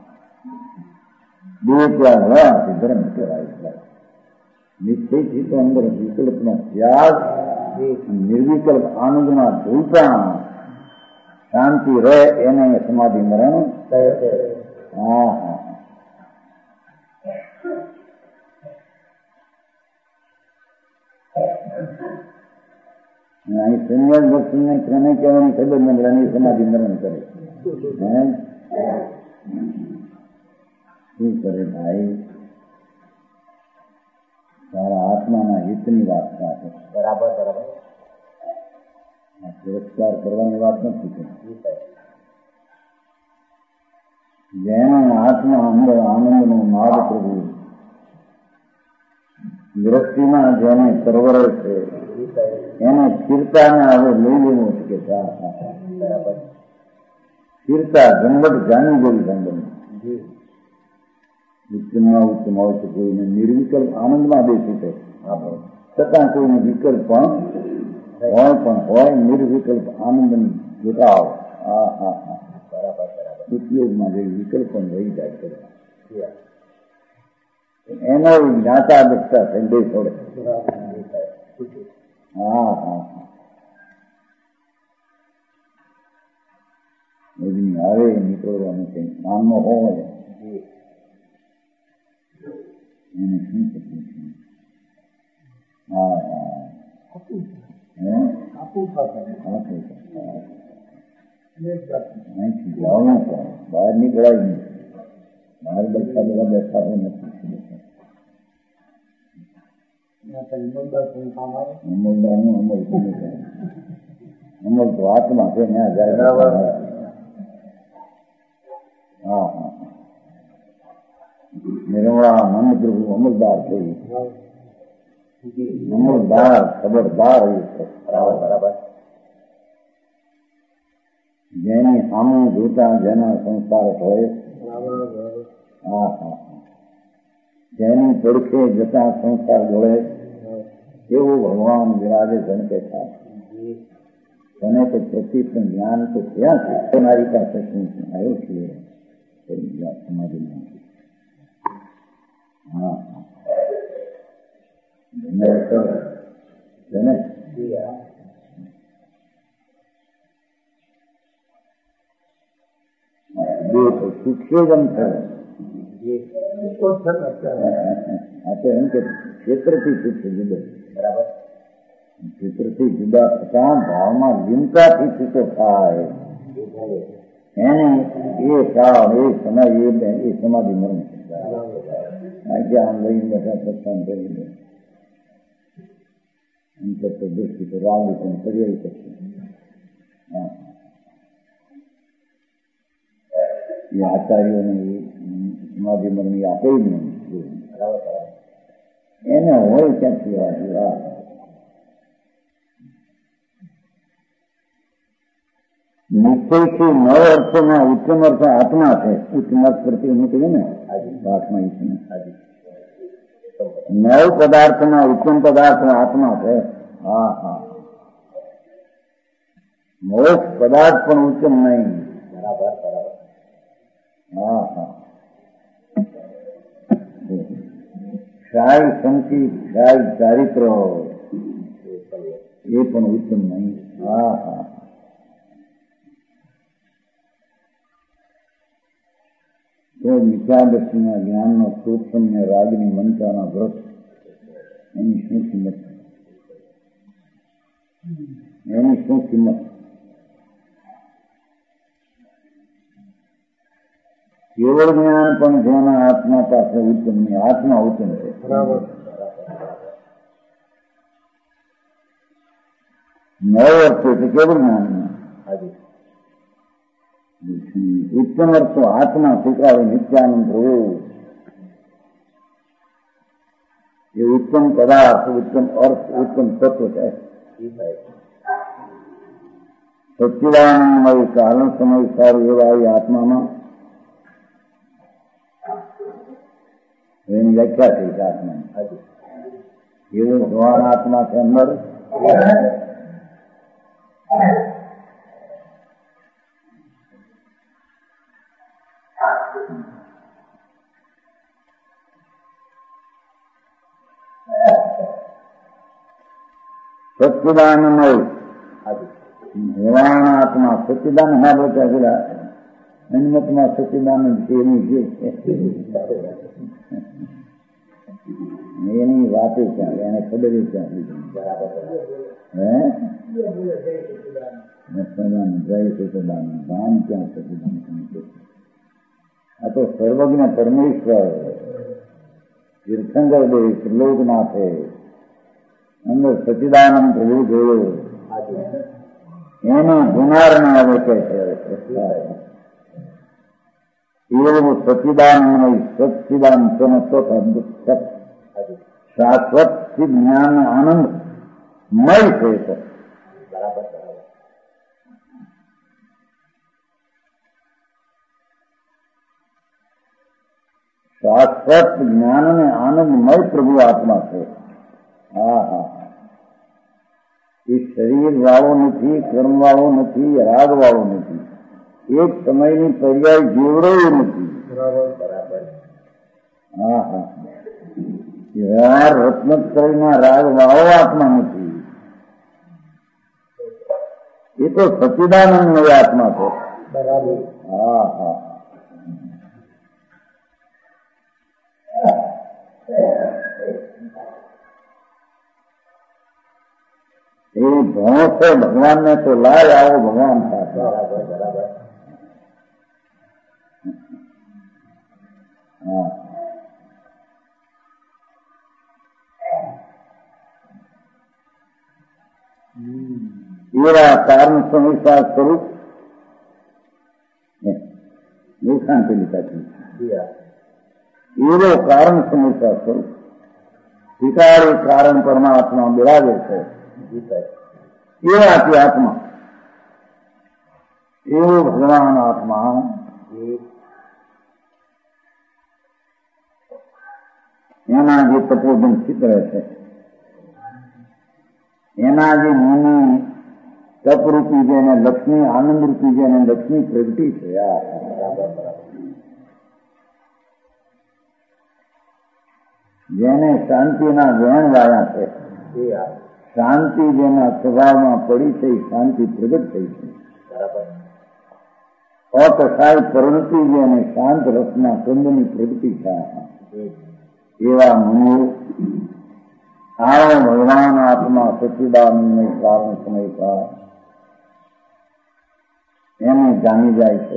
બે ત્યાગ રહ્યા તે ધર્મ કહેવાય. નિશ્ચયથી તો અંદર વિકલ્પનો ત્યાગ નિર્વિકલ્પ આનંદમાં ઝૂલતા શાંતિ રહે એને સમાધિ મરણ હા હા અહીં સંન્યાસ ભક્તિને ક્રમે કહેવાની ખબર નથી એની સમાધિ મરણ કરે શું કરે ભાઈ તારા આત્માના હિતની વાત છે બરાબર બરાબર પુરસ્કાર કરવાની વાત નથી જેનો આત્મા અંદર આનંદનો નાદ પ્રભુ દ્રષ્ટિમાં જેને પરવરે છે એને સ્થિરતાને હવે લઈ લેવું છે કે બરાબર સ્થિરતા ઝંઝટ જાણી ગઈ ઝંઝટ ઉત્તમમાં ઉત્તમ હોય તો કોઈને નિર્વિકલ્પ આનંદમાં બેસી છે છતાં કોઈને વિકલ્પ પણ હોય પણ હોય નિર્વિકલ્પ આનંદ જોતાવ હા હા હા બરાબર બરાબર ઉપયોગમાં જે વિકલ્પ પણ રહી જાય છે એનો જ્ઞાતા દક્ષતા સંદેશ છોડે હા હા એની આવે નીકળવાનું કંઈ કામમાં હોય એને શું થતું છે હા હા અહીંથી જવાનું પણ બહાર નીકળાય નહીં બહાર બેઠા બધા બેઠા હોય નથી અમલદારનું અમલ અમલ તો આત્મા છે ત્યાં જાય હા હા નિર્મળા નંદ પ્રભુ અમલદાર છે અમલદાર ખબરદાર બરાબર બરાબર જેની સામે જોતા જેના સંસ્કાર હોય હા હા જેની પડખે જતા સંસાર ગળે એવું ભગવાન વિરાજે જન કે થાય. તને તો પ્રતિ પણ જ્ઞાન તો ક્યાં છે? તમારી પાસે શું છે? આવ્યો છીએ સમાધિમાં. હા જેને સુક્ષેદમ થયો. આપણે એમ કે ક્ષેત્રથી છૂટશે જુદો. બરાબર. ક્ષેત્રથી જુદા થતા ભાવમાં લીનતાથી છૂટો થાય એને એ કાળ એ સમય એ સમાધિ મરણ છે. આજે આમ લઈને બેઠા સત્સંગ કરી દે એમ કરતો દૃષ્ટિ તો રાવડી પણ કરી શકશે. હા એ આચાર્યોને સમાધિ મરણી આપે જ નહીં. એને હોય ક્યાંથી આ નિશ્ચયથી નવ અર્થોમાં ઉત્તમ અર્થ આત્મા છે. ઉત્તમ અર્થ પરથી એનું કહ્યું ને આત્મા ઈશ્વર. નવ પદાર્થમાં ઉત્તમ પદાર્થ આત્મા છે. હા હા મોક્ષ પદાર્થ પણ ઉત્તમ નહીં. બરાબર બરાબર. હા હા ક્ષાય સંચિત ક્ષાય ચારિત્ર એ પણ ઉત્તમ નહીં. હા હા તો મિથ્યાદર્શીના જ્ઞાનનો સૂક્ષ્મ ને રાગની મમતાના વ્રત એની શું કિંમત? એની શું કિંમત? કેવળ જ્ઞાન પણ જેના આત્મા પાસે ઉત્તમ નહીં. આત્મા ઉત્તમ છે. બરાબર. નવ અર્થો છે કેવળ જ્ઞાન. ઉત્તમ અર્થો આત્મા સ્વીકારે નિત્યાનંદ પ્રભુ એ ઉત્તમ પદાર્થ ઉત્તમ અર્થ ઉત્તમ તત્વ છે. સચ્ચિદાનંદમય કારણ સમય સારું એવા એ આત્મામાં એની વ્યાખ્યા થઈ છે. આત્મા એવો ભગવાન આત્મા છે અંદર. સચ્ચિદાનમય ભગવાન આત્મા સચ્ચિદાન હા બોલતા પેલા હનુમતમાં સચ્ચિદાનંદ છે એનું છે એની વાતે ક્યાં એને ખબર ક્યાં હે સચ્ચિદાનંદ જય સચ્ચિદાનંદ ગામ ક્યાં સચ્ચિદાનંદ. આ તો સર્વજ્ઞ પરમેશ્વર તીર્થંકર દેવ ત્રિલોકનાથે અંદર સચ્ચિદાનંદ પ્રભુ જોયો એનો ગુનારને હવે કહે છે એવું સચ્ચિદાનંદ સચ્ચિદાન શાશ્વત જ્ઞાન આનંદ મય છે. બરાબર. શાશ્વત જ્ઞાન અને આનંદમય પ્રભુ આત્મા છે. હા હા એ શરીર વાળો નથી, કર્મ વાળો નથી, રાગ વાળો નથી, એક સમયની પર્યાય જેવડો નથી. બરાબર. હા હા વ્યવહાર રત્નત્રયના રાગ વાળો આત્મા નથી. એ તો સચ્ચિદાનંદમય આત્મા છે. બરાબર. હા હા એ ભણો છે ભગવાનને તો લાય આવો ભગવાન પાસે. બરાબર બરાબર. હા એવા કારણ સંહિતા સ્વરૂપ મૂર્ખાંતિ લીધા એવો કારણ સંહિતા સ્વરૂપ વિકારી કારણ પરમાત્મા બિરાજે છે. એવાથી આત્મા એવો ભગવાન આત્મા એના જે તપોધન ચિત્ર છે, એના જે મુનિ તપરૂપી છે એને લક્ષ્મી આનંદરૂપી છે એને લક્ષ્મી પ્રગટી છે. આ બરાબર બરાબર. જેને શાંતિના વેણ વાયા છે, શાંતિ જેના સ્વભાવમાં પડી છે, શાંતિ પ્રગટ થઈ છે. બરાબર. અકસાય પ્રવૃત્તિ જે અને શાંત રસના કંદની પ્રગતિ છે. એવા મુનિઓ આવો ભગવાન આત્મા સચ્ચિદાનંદમય કારણ સમય કા એને જાણી જાય છે,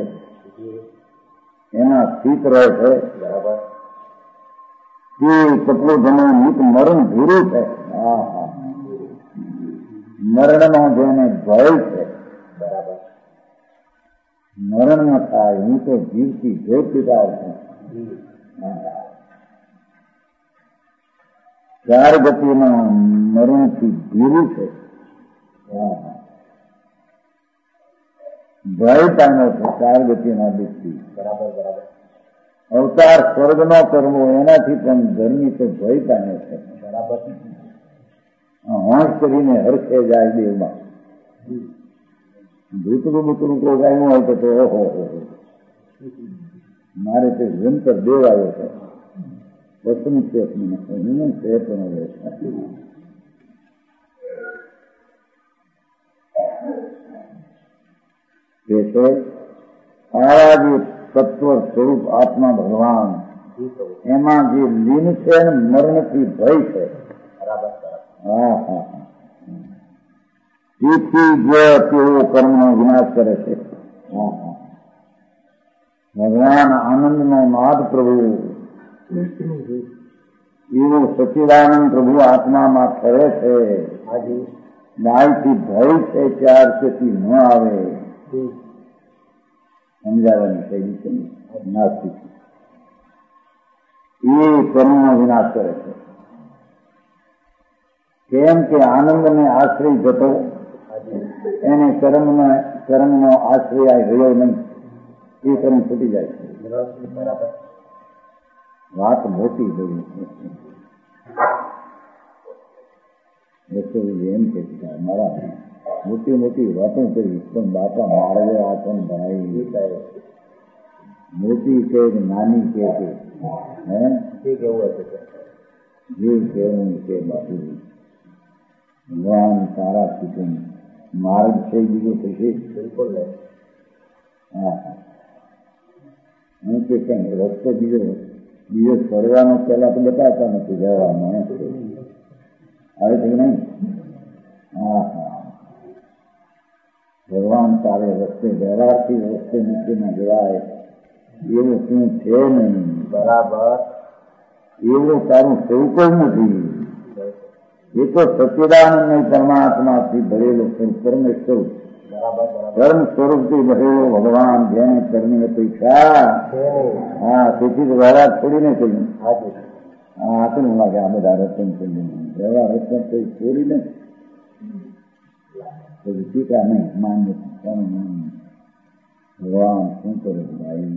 એના સ્થિત રહે છે. બરાબર. જે કેટલું ઘણું નિત મરણ ધીરું છે. હા હા. મરણનો જેને ભય છે. બરાબર. મરણ ન થાય હું તો જીવથી જોઈ પીડાવ છું. ચાર ગતિમાં મરણથી ધીરું છે. ભય પામ્યો છે ચાર ગતિના દુઃખથી. બરાબર બરાબર. અવતાર સ્વર્ગનો કરવો એનાથી પણ ધર્મી તો ભય પામ્યો છે. બરાબર. હોંશ કરીને હરખે જાય દેવમાં. ભૂતરું ભૂતરું કોઈ ગાયું હોય તો ઓહો મારે તે જંતર દેવ આવ્યો છે. વસ્તુ છે હું છે પણ આવા જે તત્વ સ્વરૂપ આત્મા ભગવાન એમાં જે લીન છે ને મરણથી ભય છે. બરાબર. હા હા. તેથી જ તેઓ કર્મનો વિનાશ કરે છે. ભગવાન આનંદનો નાદ પ્રભુ એવો સચ્ચિદાનંદ પ્રભુ આત્મામાં ફરે છે. ગાયથી ભય છે ત્યાર તેથી ન આવે સમજાવવાની શૈલી છે. નાસ્તિક એ કર્મનો વિનાશ કરે છે. કેમ કે આનંદને આશ્રય જતો એને કર્મનો કર્મનો આશ્રય રહ્યો નહીં. એ કર્મ છૂટી જાય છે. બરાબર. વાત મોટી બધી એમ કે મારા મોટી મોટી વાતો કરી પણ બાપા મારે આ પણ ભણાવી મોટી કે નાની કે હે કેવું હશે જે કહેવું કે બાપુ ભગવાન સારા શીખવું માર્ગ છે બીજું થશે. બિલકુલ હા હા. હું કે કેમ રસ્તો બીજો બીજો ફરવાનો પહેલા તો બતાવતા નથી જવાનો આવે છે કે નહીં. હા હા. ભગવાન તારે રસ્તે વ્યવહારથી રસ્તે મૂકીને જવાય એવું શું છે નહીં. બરાબર. એવું તારું સ્વરૂપ જ નથી. એ તો સચ્ચિદાનંદમય પરમાત્માથી ભરેલો પરમેશ્વર કર્મ સ્વરૂપથી ભરેલો ભગવાન જેને કર્મની અપેક્ષા. હા તેથી જ વ્યવહાર છોડીને કહ્યું. હા આપણને લાગે આ બધા રતન વ્યવહાર રતન કોઈ છોડીને પછી ટીકા નહીં માન્ય ભગવાન શું કરે છે ભાઈ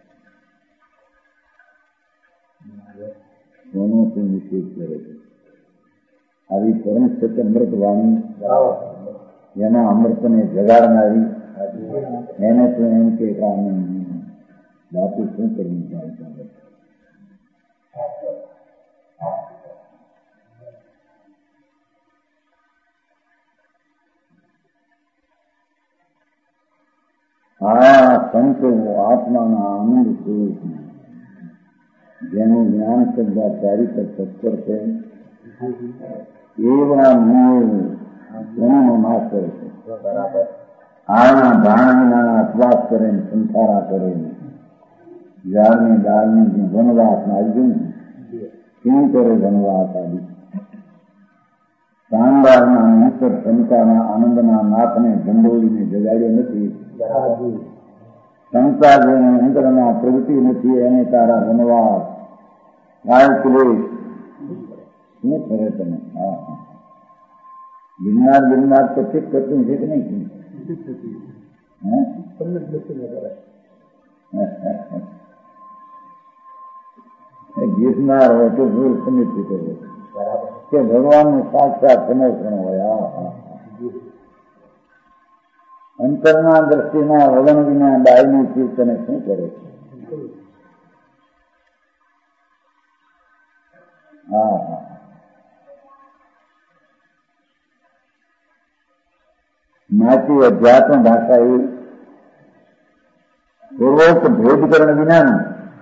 કોનો શું નિષેધ કરે છે. આવી પરમ સત્ય અમૃત વાણી જેના અમૃતને જગાડનારી એને તો એમ કે બાપુ શું કરી જાય. આ સંતો આત્માના આનંદ સ્વરૂપ જેનું જ્ઞાન શ્રદ્ધા ચારિત્ર તત્પર છે એવા મનનો નાશ કરે છે. આના ધારણા અપવાસ કરે સંસારા કરે ઝાડની ડાળની વનવાસ નાખ્યું કેમ કરે વનવાસ આવી શાનદારના અંતર ક્ષમતાના આનંદના નાથને ઝંડોળીને જગાડ્યો નથી. ક્ષમતા જેને અંતરના પ્રવૃત્તિ નથી એને તારા વનવાસ ગાય ક્લેશ શું કરે તમે. હા હા. ગિરનાર ગિરનાર તો ઠીક કરતું છે કે નહીં. गिरनार हो तो भूल समिति करो કે ભગવાનનું સાક્ષાત સમર્પણ હોય. અંતરના દ્રષ્ટિના વલણ વિના ડાયનું કીર્તને શું કરે? હા હા માટી અધ્યાત્મ ભાષા એ પૂર્વોક્ત ભેદકરણ વિનાનું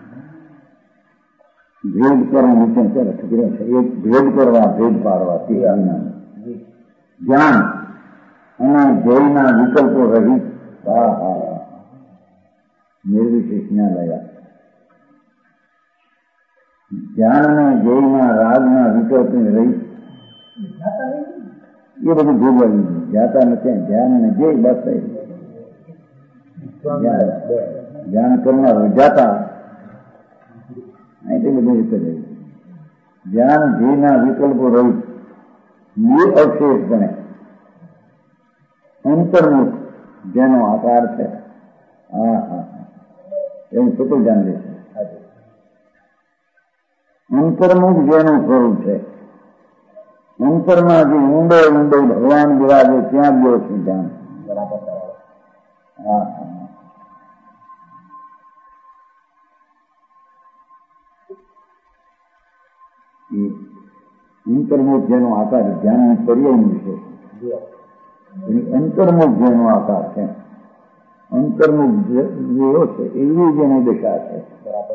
ભેદ કરવા વિશે ઠકર્યો છે. એક ભેદ કરવા ભેદ પાડવા તે વિનાનું જ્ઞાન અને ધ્યેયના વિકલ્પો રહિત. હા હા નિર્વિશેષ જ્ઞાન આવ્યા. ધ્યાન અને ધ્યેયના રાગના વિકલ્પને રહિત એ બધું ભોગવાયું જાતા નથી. ધ્યાન અને ધ્યેય બસ ધ્યાન કરનારો જાતા એટલી બધી રીતે રહ્યું. ધ્યાન ધ્યેયના વિકલ્પો રહિત નિરઅવશેષ બને અંતર્મુખ જેનો આકાર છે. હા હા એવું સતું જાણ લે છે. અંતર્મુખ જેનું સ્વરૂપ છે. અંતરમાં જે ઊંડો ઊંડો ભગવાન બિરાજે ત્યાં ગયો છે ધ્યાન. બરાબર. હા હા અંતર્મુખ જેનો આકાર ધ્યાન પર્યાયનું છે. અંતર્મુખ જેનો આકાર છે. અંતર્મુખ જેવો છે એવી જેની દશા છે. બરાબર.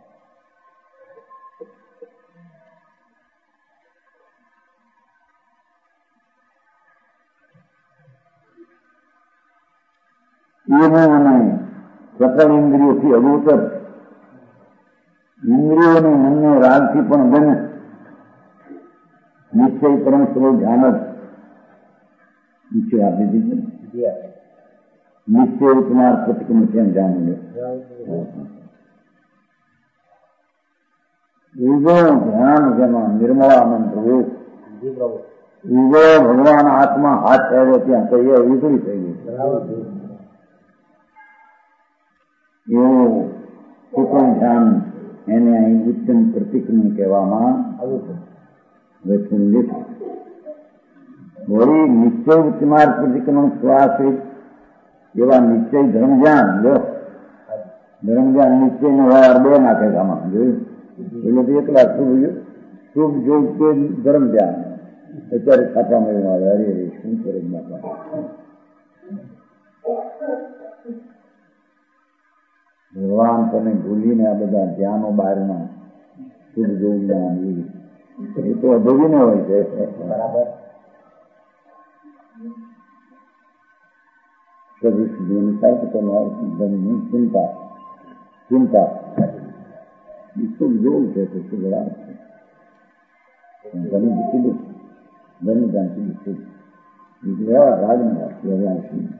એવું અને સકળ ઇન્દ્રિયોથી અગોચર ઇન્દ્રિયોને મનને રાગથી પણ બને નિશ્ચય પરમ સ્વરૂપ ધ્યાન જ નીચે આપી દીધું. નિશ્ચય કુમાર પ્રતિક્રમ છે જાણી લે. ઉગો ધ્યાન જેમાં નિર્મળાનંદ પ્રભુ ઉગો ભગવાન હાથમાં હાથ થયો ત્યાં કહીએ વીજળી થઈ ગઈ. એવું સુકમ ધ્યાન એને અહીં ઉત્તમ પ્રતિક્રમ કહેવામાં આવ્યું. વળી નિશ્ચય કુમાર પ્રતિક્રમણ સ્વાશ્રિત એવા નિશ્ચય ધર્મજ્ઞાન જો ધર્મજ્ઞાન નિશ્ચય નો વાર બે નાખે આમાં જોયું. એટલે તો એકલા શુભ શુભ જોગ કે ધર્મજ્ઞાન અત્યારે છાપામાં એવું આવે. હરે હરે શું કરે નાખવા. ભગવાન તમે ભૂલીને આ બધા ધ્યાનો બહારના શુભ જોગ જ્ઞાન એ તો અભોગી ને હોય છે. બરાબર. ચિંતા ચિંતા એ શુભ જોગ છે તો શુભ રાગ છે. ઘણી કીધું ઘણી જાણ કીધું શુભ બીજું રાગ ને ભગવાન શુભ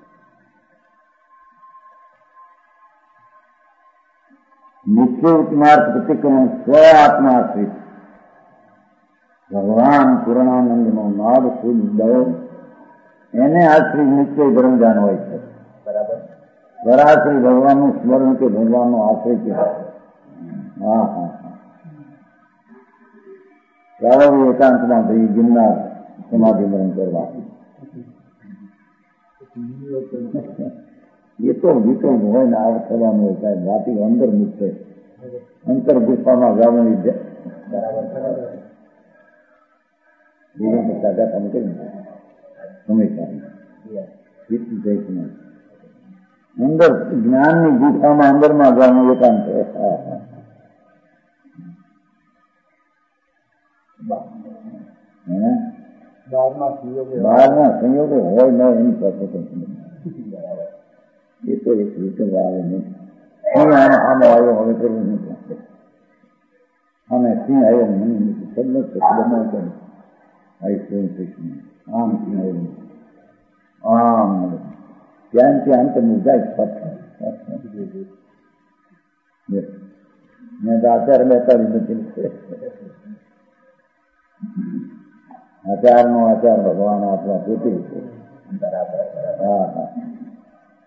નિશ્ચય માર્ગ પ્રતિક્રમણ સ્વ આત્માશ્રિત ભગવાન પૂર્ણાનંદ નો નાદ શુદ્ધ દયો એને આશ્રિત નિશ્ચય ધર્મજાન હોય છે. બરાબર. પરાશ્રી ભગવાનનું સ્મરણ કે ભગવાનનો આશ્રય છે. હા હા હા ચાલો એકાંતમાં ભાઈ ગિરનાર સમાધિ મરણ કરવા. એ તો ગીતો હોય ને આવ થવાનું હોય સાહેબ. વાતી અંદર મૂકશે અંતર ગુફામાં જવાની છે. બરાબર. સાદા કામ કરી હંમેશા અંદર જ્ઞાનની ગુફામાં અંદરમાં જવાનું એકાંત છે. બહારના સંયોગો હોય ન એની પાસે એ તો એક વિકલ્પ આવે નહીં. સિંહ આમ આમ આવ્યો હવે કરવું નથી. અમે સિંહ આવ્યો મને નથી સબન બનાવતો આમ સિંહ આવ્યો આમ ત્યાં ત્યાં અંત જાય. મેં તો આચાર બેતાડી નથી. આચાર નો આચાર ભગવાન આપણા પોતે છે. બરાબર. હા હા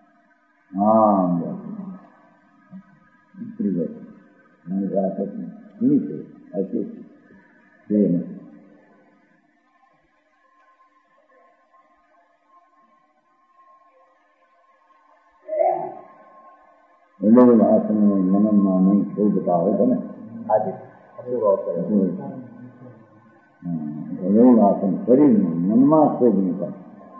હા ઉતરી ગયો. नीचे ऐसे भाषण में मनन में नहीं शोधता होगा ना आज भाषण शरीर में मनमा शोध नहीं कर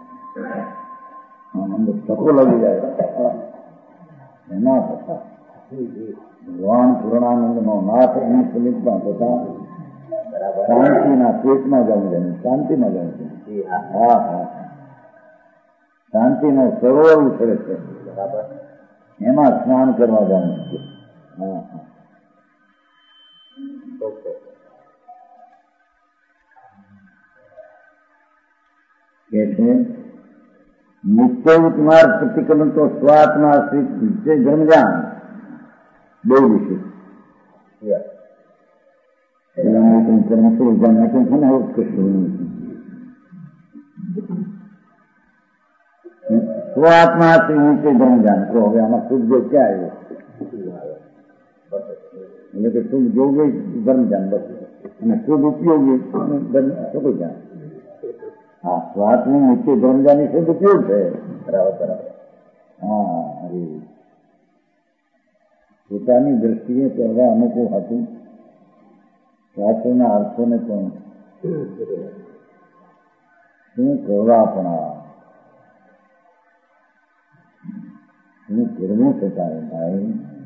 अंदर सको लगी जाएगा है ना पता भगवान पूर्णानंद नो नाथ समित में पता शांति ना पेट में जाऊँ जाए शांति में जाऊँ जाए हाँ हाँ शांति नो सरोवर उछळे છે એમાં સ્નાન કરવા જાઉં છું હા હા કે છે નિશ્ચય કુમાર પ્રતિક્રમણ તો સ્વાત્મા આશ્રિત નિશ્ચય ધર્મજાન બહુ વિશે કર્મ તો જાણના કેમ છે ને કશું સ્વાત્મા આશ્રિત નિશ્ચય ધર્મજાન તો હવે આમાં શુદ્ધ જો ક્યાં આવ્યો એટલે કે શુદ્ધ જોગી ધર્મજાન બસ અને શુદ્ધ ઉપયોગી ધર્મ શું જાણ हाँ स्वात में नित्य धर्म जाने से उपयोग है बराबर बराबर हाँ अरे પોતાની દ્રષ્ટિએ કહેવા અનુકૂળ હતું શાસ્ત્રના અર્થોને પણ શું કરવા પણ શું કરવું થતા ભાઈ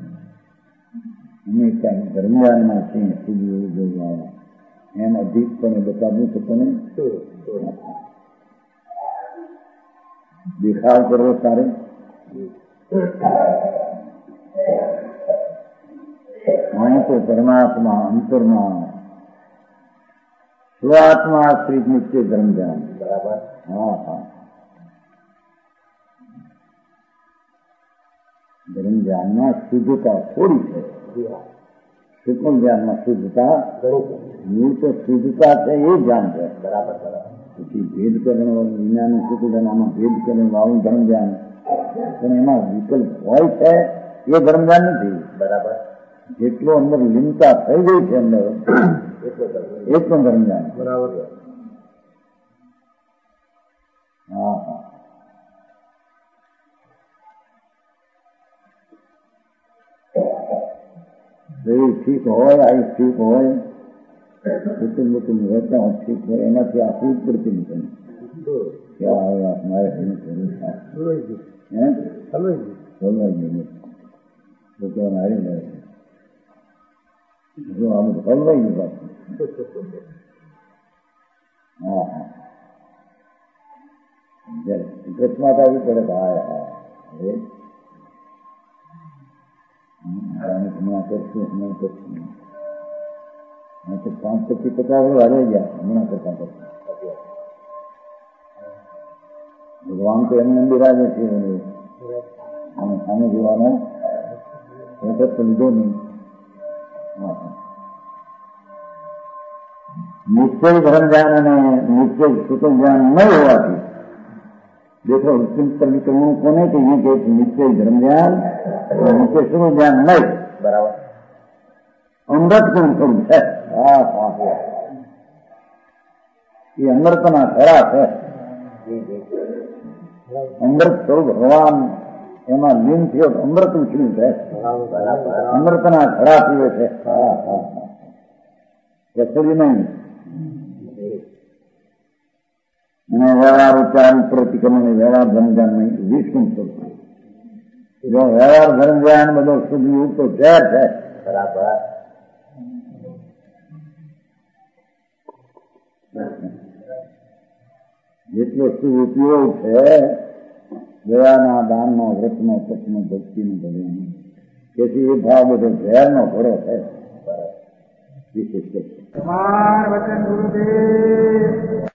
અમે કાંઈ ધર્મવાનમાં છીએ સુધી એવું જોવા એમ અધિકપણે બતાવવું તો તમે દેખાવ કરવો તારે અહીં તો પરમાત્મા અંતરમાં સ્વાત્મા આશ્રિત નિત્ય ધર્મ જાન બરાબર હા હા ધર્મ જ્ઞાનમાં શુદ્ધતા થોડી છે સૂક્ષ્મ જ્ઞાનમાં શુદ્ધતા મૂળ તો શુદ્ધતા છે એ જ્ઞાન છે બરાબર બરાબર પછી ભેદ કરણ વિજ્ઞાન શુદ્ધ જ્ઞાનમાં ભેદ કરણ વાળું ધર્મ જ્ઞાન પણ એમાં વિકલ્પ હોય છે એ ધર્મ જ્ઞાન નથી બરાબર જેટલો અંદર લીનતા થઈ ગઈ છે અંદર એટલો ધર્મ જ્ઞાન બરાબર હા હા શરીર ઠીક હોય આયુષ ઠીક હોય કુટુંબ કુટુંબ રહેતા હોય ઠીક હોય એનાથી આપવું જ પડશે નહીં क्या है हमारे तो क्या हमारे जो हम फल नहीं पाते हाँ हाँ अकस्मात भी पड़े भाई अरे हमें करते हमें करते मैं तो पाँच तक की पचास वाले गया हमें करता करता ભગવાન તો એમને બિરાજે છે અને સામે જોવાનો વખત તો લીધો નહીં નિશ્ચય ધર્મ જ્ઞાન અને નિશ્ચય શુદ્ધ જ્ઞાન નહીં હોવાથી દેખો પરિક્રમણ કોને કહીએ કે નિશ્ચય ધર્મ જ્ઞાન નિશ્ચય શુદ્ધ જ્ઞાન નહીં બરાબર અમૃત પણ થોડું છે હા હા એ અમૃતના ખરા છે અમૃત સ્વરૂપ ભગવાન એમાં લીન થયો અમૃત ઉછળ્યું છે અમૃતના ખરા પીવે છે રસોડી નહીં અને વ્યવહાર ઉચ્ચાર પ્રતિક્રમણ વ્યવહાર ધર્મજ્ઞાન નહીં વિષ્ણુ સ્વરૂપ જો વ્યવહાર ધર્મજ્ઞાન બધો શુદ્ધ યુગ તો ઝેર છે બરાબર જેટલો શુભ ઉપયોગ છે દયાના દાનનો વ્રતનો તપનો ભક્તિનો ભજનનો તેથી એ ભાવ બધો ઝેરનો ઘડો છે વિશેષ છે.